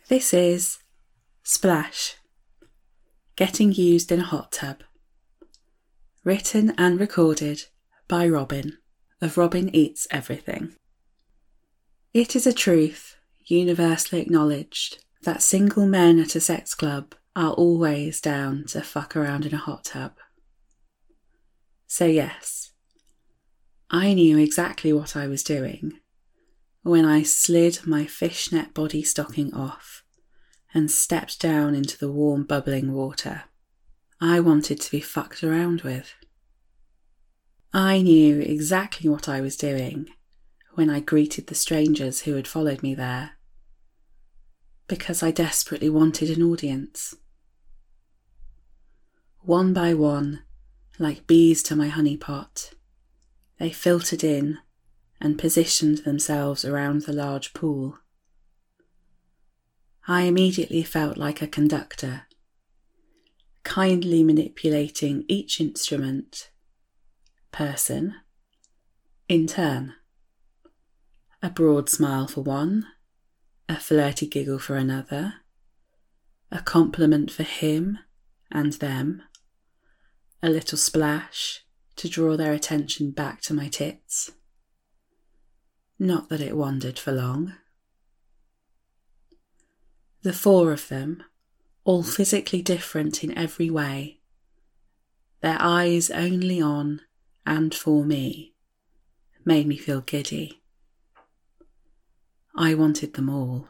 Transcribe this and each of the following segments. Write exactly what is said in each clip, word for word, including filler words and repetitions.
This is Splash, Getting Used in a Hot Tub. Written and recorded by Robin, of Robin Eats Everything. It is a truth, universally acknowledged, that single men at a sex club are always down to fuck around in a hot tub. So yes, I knew exactly what I was doing when I slid my fishnet body stocking off and stepped down into the warm bubbling water. I wanted to be fucked around with. I knew exactly what I was doing when I greeted the strangers who had followed me there, because I desperately wanted an audience. One by one, like bees to my honey pot, they filtered in and positioned themselves around the large pool. I immediately felt like a conductor, kindly manipulating each instrument, person, in turn. A broad smile for one, a flirty giggle for another, a compliment for him and them, a little splash to draw their attention back to my tits. Not that it wandered for long. The four of them, all physically different in every way, their eyes only on and for me, made me feel giddy. I wanted them all.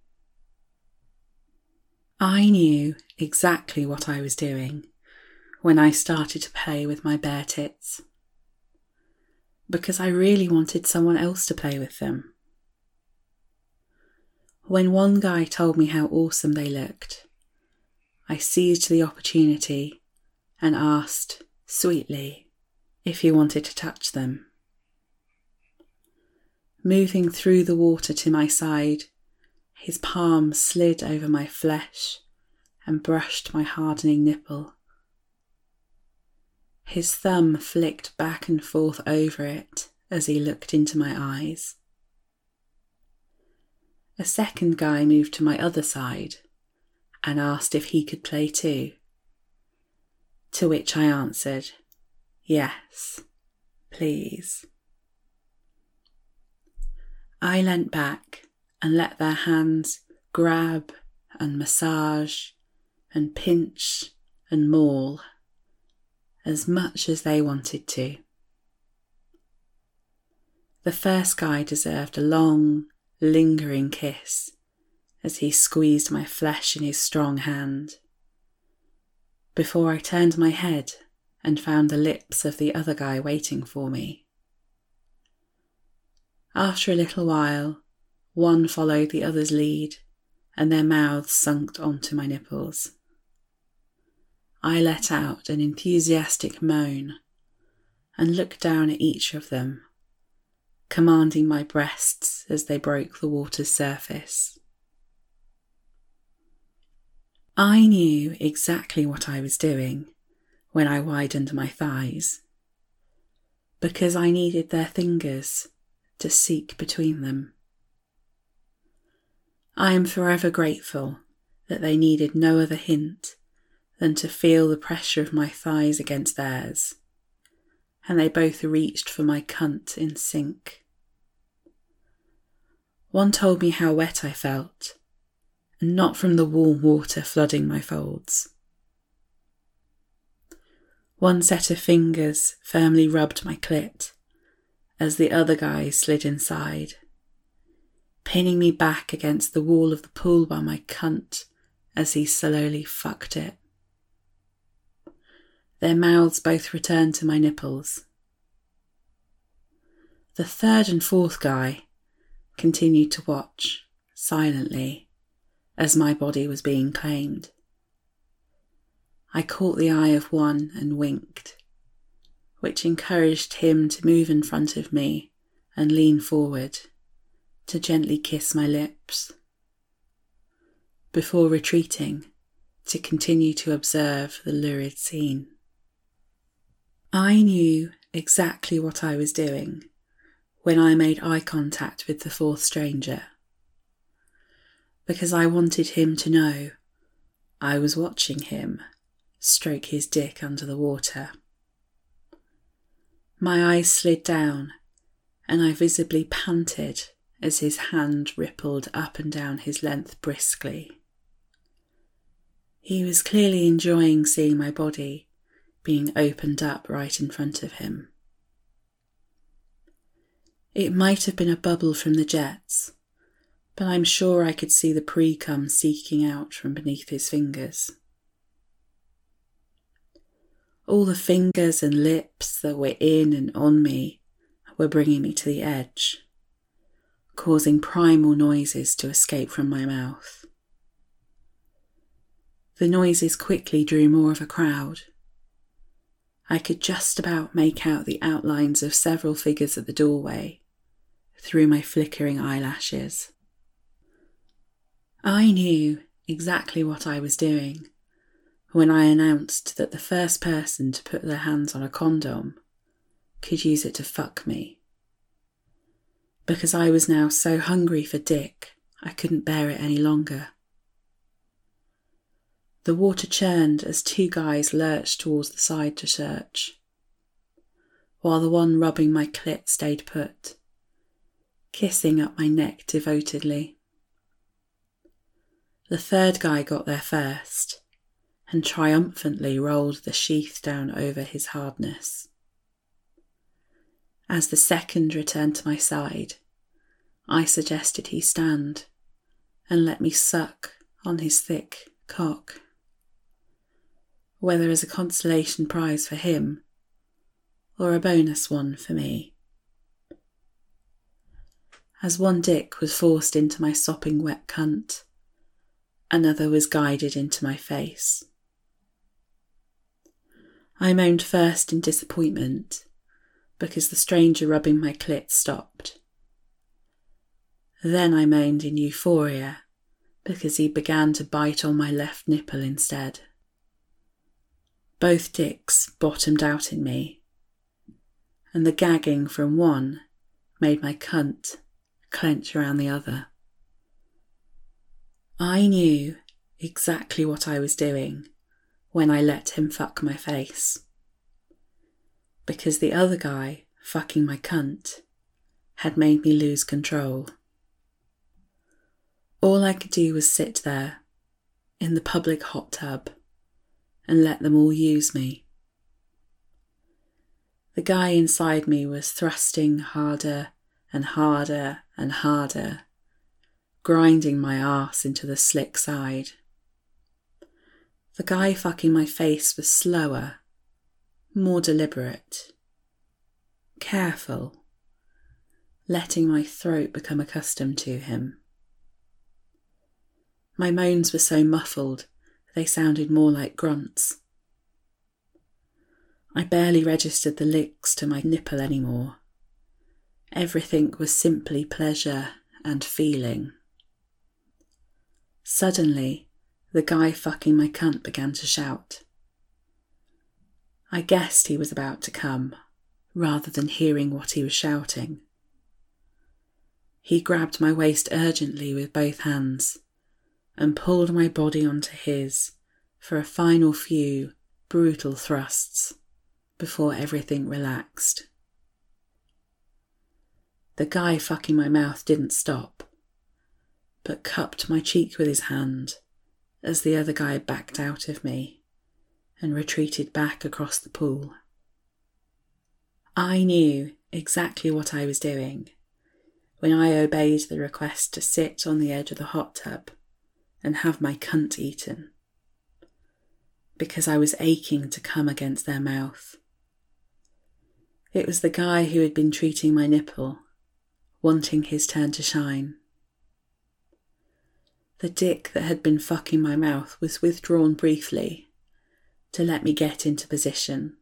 I knew exactly what I was doing when I started to play with my bare tits, because I really wanted someone else to play with them. When one guy told me how awesome they looked, I seized the opportunity and asked, sweetly, if he wanted to touch them. Moving through the water to my side, his palm slid over my flesh and brushed my hardening nipple. His thumb flicked back and forth over it as he looked into my eyes. A second guy moved to my other side and asked if he could play too, to which I answered, yes, please. I leant back and let their hands grab and massage and pinch and maul as much as they wanted to. The first guy deserved a long, lingering kiss as he squeezed my flesh in his strong hand, before I turned my head and found the lips of the other guy waiting for me. After a little while, one followed the other's lead, and their mouths sunk onto my nipples. I let out an enthusiastic moan and looked down at each of them, commanding my breasts as they broke the water's surface. I knew exactly what I was doing when I widened my thighs, because I needed their fingers to seek between them. I am forever grateful that they needed no other hint than to feel the pressure of my thighs against theirs, and they both reached for my cunt in sync. One told me how wet I felt, and not from the warm water flooding my folds. One set of fingers firmly rubbed my clit as the other guy slid inside, pinning me back against the wall of the pool by my cunt as he slowly fucked it. Their mouths both returned to my nipples. The third and fourth guy continued to watch, silently, as my body was being claimed. I caught the eye of one and winked, which encouraged him to move in front of me and lean forward to gently kiss my lips, before retreating to continue to observe the lurid scene. I knew exactly what I was doing when I made eye contact with the fourth stranger. because I wanted him to know I was watching him stroke his dick under the water. My eyes slid down and I visibly panted as his hand rippled up and down his length briskly. He was clearly enjoying seeing my body being opened up right in front of him. It might have been a bubble from the jets, but I'm sure I could see the pre-cum seeking out from beneath his fingers. All the fingers and lips that were in and on me were bringing me to the edge, causing primal noises to escape from my mouth. The noises quickly drew more of a crowd. I could just about make out the outlines of several figures at the doorway through my flickering eyelashes. I knew exactly what I was doing when I announced that the first person to put their hands on a condom could use it to fuck me. Because I was now so hungry for dick, I couldn't bear it any longer. The water churned as two guys lurched towards the side to search, while the one rubbing my clit stayed put, kissing up my neck devotedly. The third guy got there first and triumphantly rolled the sheath down over his hardness. As the second returned to my side, I suggested he stand and let me suck on his thick cock, whether as a consolation prize for him or a bonus one for me. As one dick was forced into my sopping wet cunt, another was guided into my face. I moaned first in disappointment because the stranger rubbing my clit stopped. Then I moaned in euphoria because he began to bite on my left nipple instead. Both dicks bottomed out in me, and the gagging from one made my cunt clench around the other. I knew exactly what I was doing when I let him fuck my face, because the other guy fucking my cunt had made me lose control. All I could do was sit there in the public hot tub and let them all use me. The guy inside me was thrusting harder and harder and harder, grinding my arse into the slick side. The guy fucking my face was slower, more deliberate, careful, letting my throat become accustomed to him. My moans were so muffled they sounded more like grunts. I barely registered the licks to my nipple anymore. Everything was simply pleasure and feeling. Suddenly, the guy fucking my cunt began to shout. I guessed he was about to come, rather than hearing what he was shouting. He grabbed my waist urgently with both hands and pulled my body onto his for a final few brutal thrusts before everything relaxed. The guy fucking my mouth didn't stop, but cupped my cheek with his hand as the other guy backed out of me and retreated back across the pool. I knew exactly what I was doing when I obeyed the request to sit on the edge of the hot tub and have my cunt eaten, because I was aching to come against their mouth. It was the guy who had been treating my nipple, wanting his turn to shine. The dick that had been fucking my mouth was withdrawn briefly to let me get into position.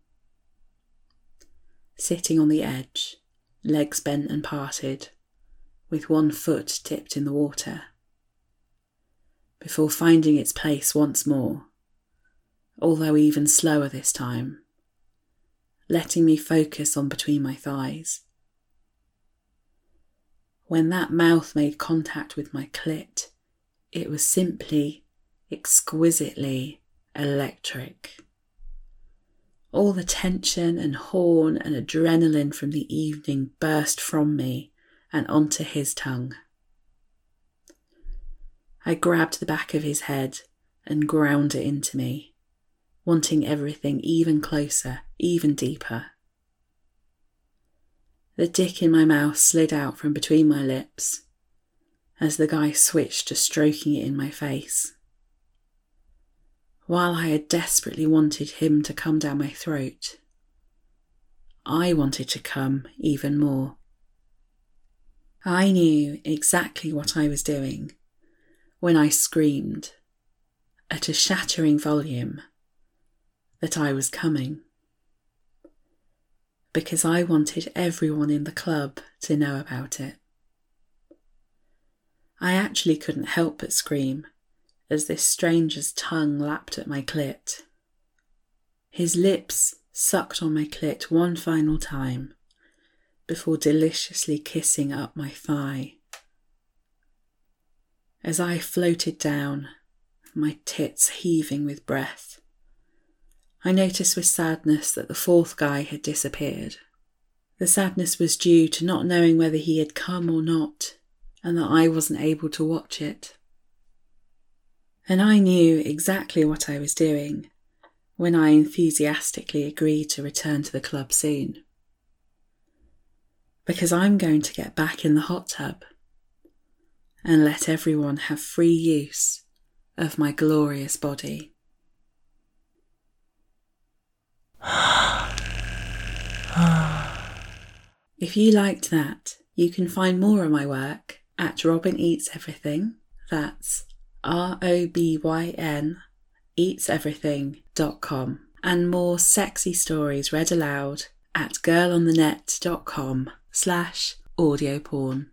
Sitting on the edge, legs bent and parted, with one foot tipped in the water, before finding its place once more, although even slower this time, letting me focus on between my thighs. When that mouth made contact with my clit, It was simply exquisitely electric. All the tension and horn and adrenaline from the evening burst from me and onto his tongue. I grabbed the back of his head and ground it into me, wanting everything even closer, even deeper. The dick in my mouth slid out from between my lips as the guy switched to stroking it in my face. While I had desperately wanted him to come down my throat, I wanted to come even more. I knew exactly what I was doing when I screamed at a shattering volume that I was coming, because I wanted everyone in the club to know about it. I actually couldn't help but scream as this stranger's tongue lapped at my clit. His lips sucked on my clit one final time before deliciously kissing up my thigh. As I floated down, my tits heaving with breath, I noticed with sadness that the fourth guy had disappeared. The sadness was due to not knowing whether he had come or not, and that I wasn't able to watch it. And I knew exactly what I was doing when I enthusiastically agreed to return to the club soon. Because I'm going to get back in the hot tub and let everyone have free use of my glorious body. If you liked that, you can find more of my work at Robin Eats Everything. That's R O B Y N eats everything dot com, and more sexy stories read aloud at girlonthenet dot com slash audio porn.